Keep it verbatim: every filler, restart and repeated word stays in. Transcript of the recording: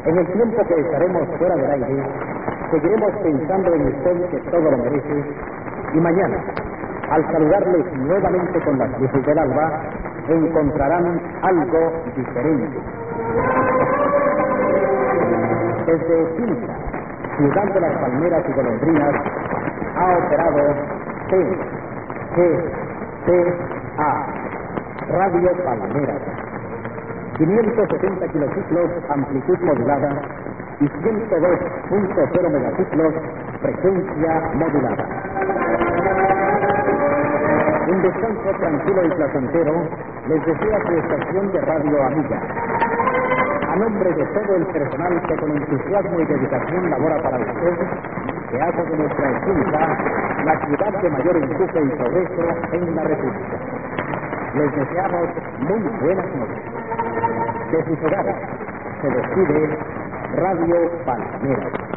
En el tiempo que estaremos fuera del aire, seguiremos pensando en usted, que todo lo merece, y mañana, al saludarles nuevamente con las luces del alba, encontrarán algo diferente. Desde Cinta, ciudad de las palmeras y golondrinas, ha operado T G T A, Radio Palmeras, quinientos setenta kilociclos, amplitud modulada, y ciento dos punto cero megaciclos, frecuencia modulada. Un descanso tranquilo y placentero les desea su estación de radio amiga. A nombre de todo el personal que con entusiasmo y dedicación labora para usted, que hace de nuestra escuela la ciudad de mayor empuje y progreso en la República. Les deseamos muy buenas noches. De sus hogares se despide Radio Palmeras.